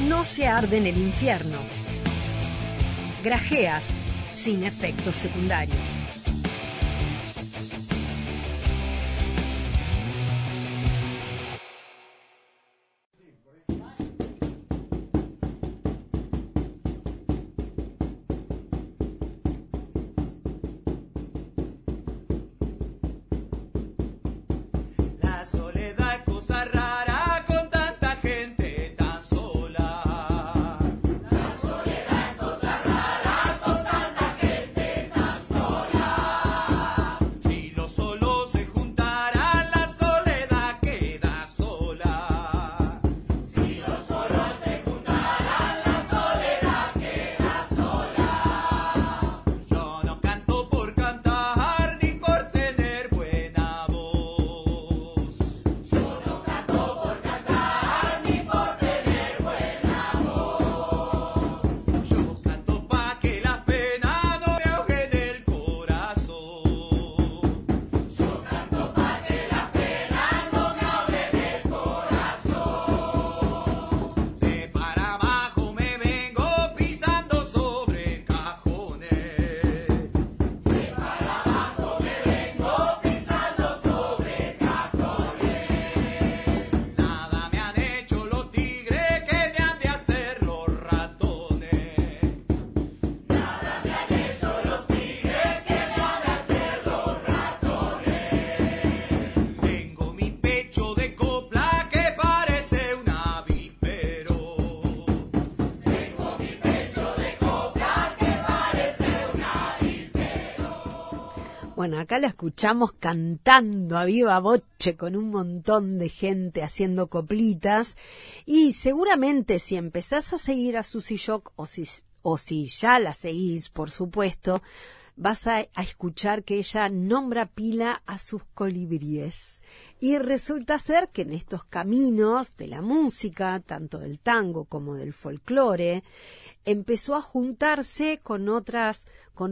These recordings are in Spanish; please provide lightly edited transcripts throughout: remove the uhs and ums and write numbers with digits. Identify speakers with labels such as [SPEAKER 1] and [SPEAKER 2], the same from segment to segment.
[SPEAKER 1] no se arde en el infierno. Grajeas sin efectos secundarios. Bueno, acá la escuchamos cantando a viva voce con un montón de gente haciendo coplitas, y seguramente si empezás a seguir a Susy Shock, o si ya la seguís, por supuesto, vas a escuchar que ella nombra pila a sus colibríes. Y resulta ser que en estos caminos de la música, tanto del tango como del folclore, empezó a juntarse con otras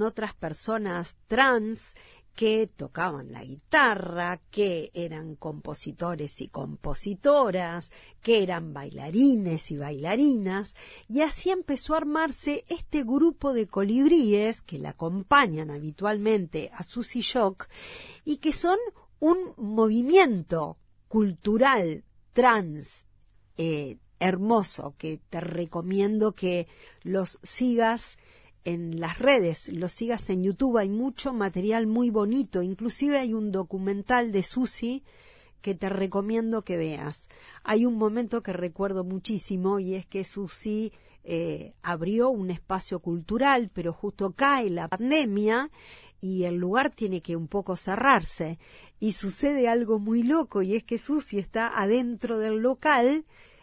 [SPEAKER 1] personas trans que tocaban la guitarra, que eran compositores y compositoras, que eran bailarines y bailarinas, y así empezó a armarse este grupo de colibríes que la acompañan habitualmente a Susy Shock y que son un movimiento cultural trans hermoso, que te recomiendo que los sigas en las redes, los sigas en YouTube. Hay mucho material muy bonito, inclusive hay un documental de Susy que te recomiendo que veas. Hay un momento que recuerdo muchísimo, y es que Susy abrió un espacio cultural, pero justo cae la pandemia y el lugar tiene que un poco cerrarse, y sucede algo muy loco, y es que Susy está adentro del local,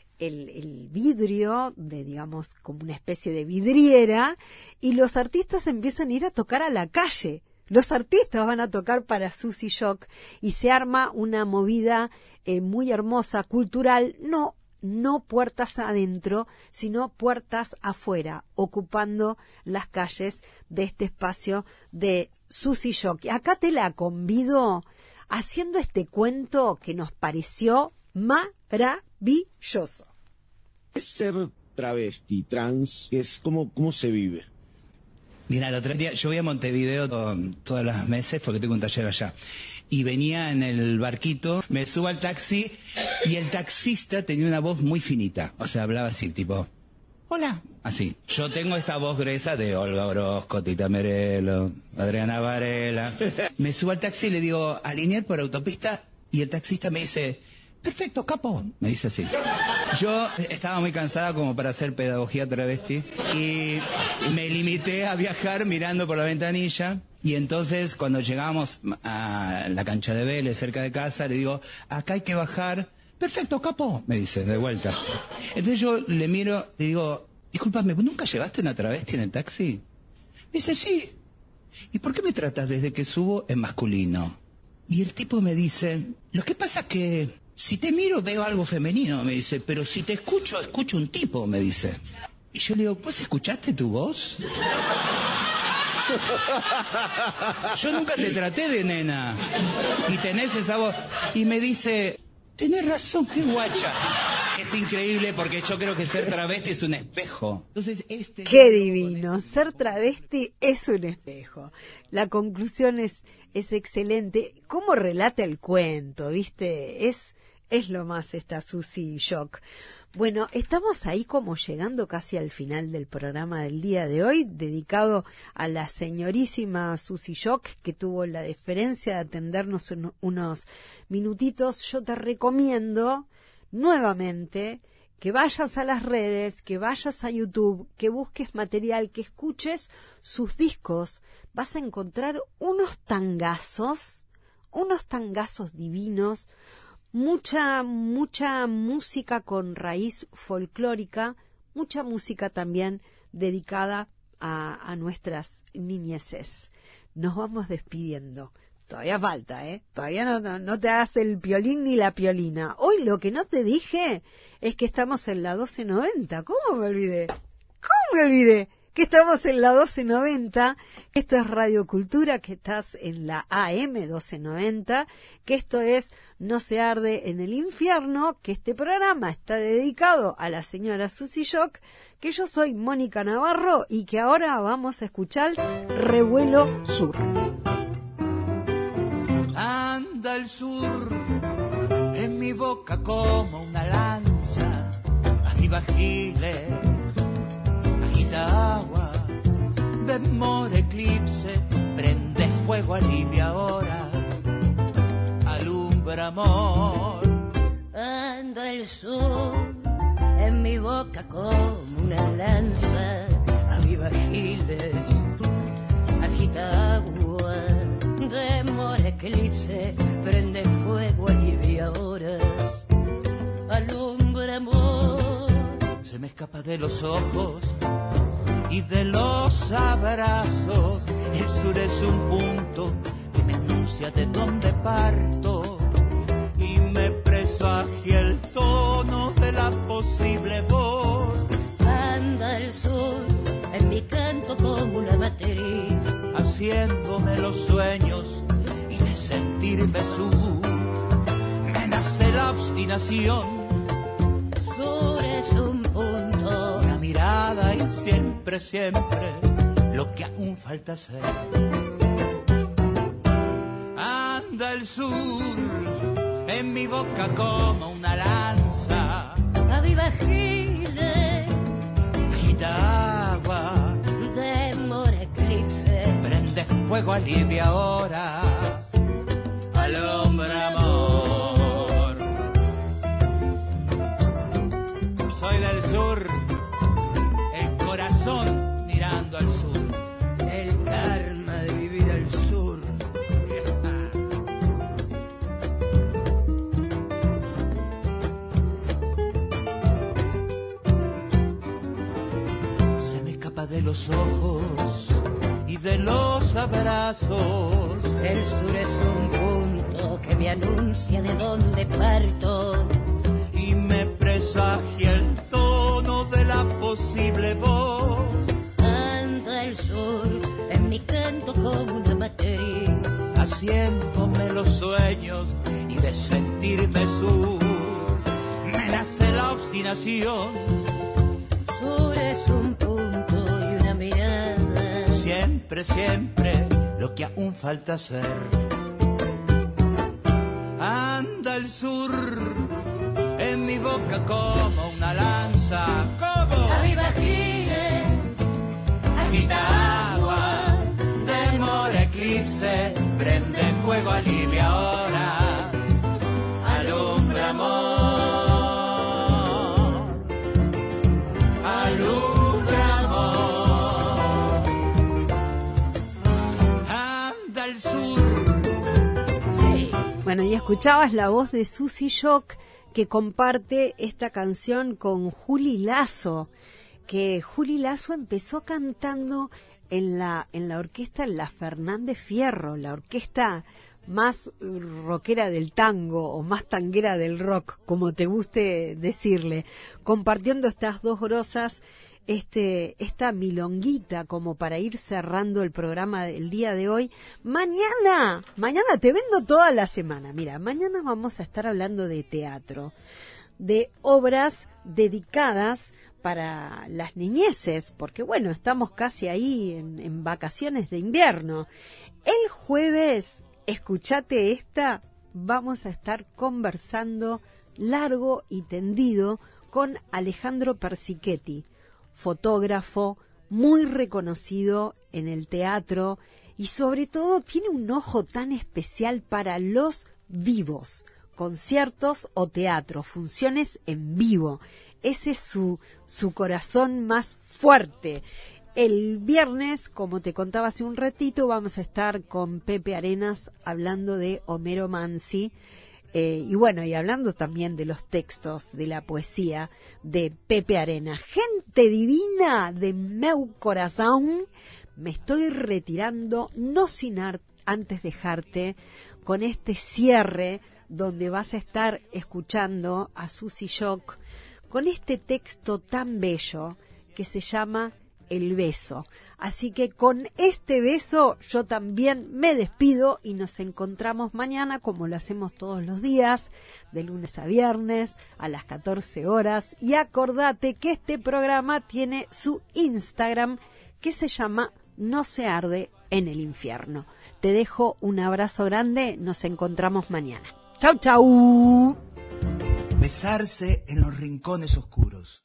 [SPEAKER 1] el vidrio de, digamos, como una especie de vidriera, y los artistas empiezan a ir a tocar a la calle. Los artistas van a tocar para Susy Shock y se arma una movida muy hermosa, cultural, no puertas adentro, sino puertas afuera, ocupando las calles de este espacio de Susy Shock. Acá te la convido haciendo este cuento que nos pareció maravilloso.
[SPEAKER 2] Ser travesti, trans, es ¿cómo se vive?
[SPEAKER 3] Mira, el otro día yo voy a Montevideo todos los meses porque tengo un taller allá. Y venía en el barquito, me subo al taxi y el taxista tenía una voz muy finita. O sea, hablaba así, tipo, hola, así. Yo tengo esta voz gruesa de Olga Orozco, Tita Merelo, Adriana Varela. Me subo al taxi y le digo, alinear por autopista, y el taxista me dice, perfecto, capo, me dice así. Yo estaba muy cansada como para hacer pedagogía travesti y me limité a viajar mirando por la ventanilla. Y entonces cuando llegamos a la cancha de Vélez, cerca de casa, le digo, acá hay que bajar. Perfecto, capo, me dice, de vuelta. Entonces yo le miro, le digo, discúlpame, ¿nunca llevaste una travesti en el taxi? Me dice, sí. ¿Y por qué me tratas desde que subo en masculino? Y el tipo me dice, lo que pasa es que si te miro veo algo femenino, me dice, pero si te escucho un tipo, me dice. Y yo le digo, ¿vos escuchaste tu voz? Yo nunca te traté de nena y tenés esa voz. Y me dice, tenés razón, qué guacha. Es increíble porque yo creo que ser travesti es un espejo. Entonces,
[SPEAKER 1] Qué divino, ser travesti es un espejo. La conclusión es excelente. ¿Cómo relata el cuento? ¿Viste? Es lo más esta Susy Shock. Bueno, estamos ahí como llegando casi al final del programa del día de hoy, dedicado a la señorísima Susy Shock, que tuvo la deferencia de atendernos unos minutitos. Yo te recomiendo nuevamente que vayas a las redes, que vayas a YouTube, que busques material, que escuches sus discos. Vas a encontrar unos tangazos divinos, mucha música con raíz folclórica, mucha música también dedicada a nuestras niñeces. Nos vamos despidiendo. Todavía falta, ¿eh? Todavía no te hagas el piolín ni la piolina. Hoy lo que no te dije es que estamos en la 1290. ¿Cómo me olvidé? Que estamos en la 1290, que esto es Radio Cultura, que estás en la AM 1290, que esto es No se arde en el infierno, que este programa está dedicado a la señora Susy Shock, que yo soy Mónica Navarro y que ahora vamos a escuchar Revuelo Sur.
[SPEAKER 4] Anda el sur en mi boca como una lanza, arriba giles, agita agua, demora eclipse, prende fuego, alivia ahora, alumbra amor.
[SPEAKER 5] Anda el sur en mi boca como una lanza, aviva giles, agita agua, demora eclipse, prende fuego, alivia horas, alumbra amor.
[SPEAKER 4] Se me escapa de los ojos y de los abrazos. El sur es un punto que me anuncia de dónde parto y me presagia el tono de la posible voz.
[SPEAKER 5] Anda el sur en mi canto como una matriz,
[SPEAKER 4] haciéndome los sueños y de sentirme sur. Me nace la obstinación.
[SPEAKER 5] Sur es un punto,
[SPEAKER 4] una mirada y siempre, siempre lo que aún falta hacer. Anda el sur en mi boca como una lanza,
[SPEAKER 5] aviva giles,
[SPEAKER 4] agita agua,
[SPEAKER 5] demora eclipse,
[SPEAKER 4] prende fuego, alivia horas, alumbra amor. Soy del sur, el corazón mirando al sur.
[SPEAKER 5] El karma de vivir al sur.
[SPEAKER 4] Se me escapa de los ojos y de los abrazos.
[SPEAKER 5] El sur es un punto que me anuncia de dónde parto
[SPEAKER 4] y me presagia el tono de la posible voz.
[SPEAKER 5] Anda el sur en mi canto como una matriz,
[SPEAKER 4] haciéndome los sueños y de sentirme sur. Me nace la obstinación.
[SPEAKER 5] Sur es un punto y una mirada,
[SPEAKER 4] siempre, siempre lo que aún falta hacer. Anda el sur en mi boca como una lanza, como
[SPEAKER 5] aviva giles,
[SPEAKER 4] agita agua, demora eclipse, prende fuego, alivia horas, alumbra amor, alumbra amor. Anda el sur.
[SPEAKER 5] sí.
[SPEAKER 1] Bueno, y escuchabas la voz de Susy Shock, que comparte esta canción con Juli Lazo, que Juli Lazo empezó cantando en la orquesta La Fernández Fierro, la orquesta más rockera del tango o más tanguera del rock, como te guste decirle, compartiendo estas dos grosas, esta milonguita como para ir cerrando el programa del día de hoy. Mañana te vendo toda la semana. Mira, mañana vamos a estar hablando de teatro, de obras dedicadas para las niñeces, porque bueno, estamos casi ahí en vacaciones de invierno. El jueves, escuchate esta, vamos a estar conversando largo y tendido con Alejandro Persichetti, fotógrafo muy reconocido en el teatro y sobre todo tiene un ojo tan especial para los vivos, conciertos o teatro, funciones en vivo. Ese es su corazón más fuerte. El viernes, como te contaba hace un ratito, vamos a estar con Pepe Arenas hablando de Homero Manzi. Y bueno, y hablando también de los textos, de la poesía de Pepe Arenas. Gente divina de meu corazón, me estoy retirando, no sin antes dejarte con este cierre donde vas a estar escuchando a Susy Shock con este texto tan bello que se llama El beso. Así que con este beso yo también me despido y nos encontramos mañana como lo hacemos todos los días, de lunes a viernes a las 14 horas. Y acordate que este programa tiene su Instagram que se llama No se arde en el infierno. Te dejo un abrazo grande, nos encontramos mañana. Chau, chau.
[SPEAKER 3] Besarse en los rincones oscuros.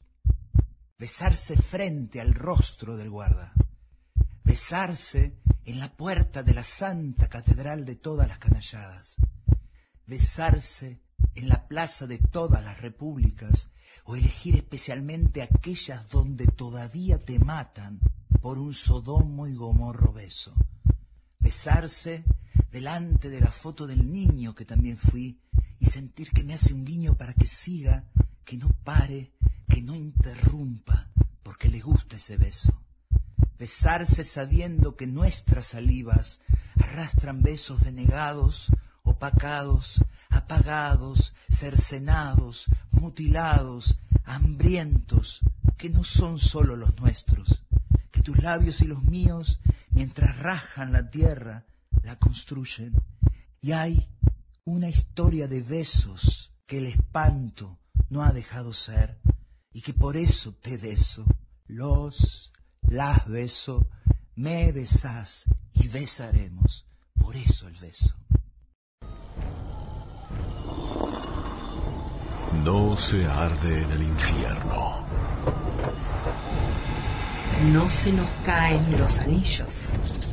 [SPEAKER 3] Besarse frente al rostro del guarda. Besarse en la puerta de la santa catedral de todas las canalladas. Besarse en la plaza de todas las repúblicas o elegir especialmente aquellas donde todavía te matan por un Sodomo y Gomorro beso. Besarse delante de la foto del niño que también fui y sentir que me hace un guiño para que siga, que no pare, que no interrumpa, porque le gusta ese beso. Besarse sabiendo que nuestras salivas arrastran besos denegados, opacados, apagados, cercenados, mutilados, hambrientos, que no son solo los nuestros, que tus labios y los míos, mientras rajan la tierra, la construyen. Y hay una historia de besos que el espanto no ha dejado ser, y que por eso te beso, las beso, me besás y besaremos, por eso el beso.
[SPEAKER 6] No se arde en el infierno.
[SPEAKER 1] No se nos caen los anillos.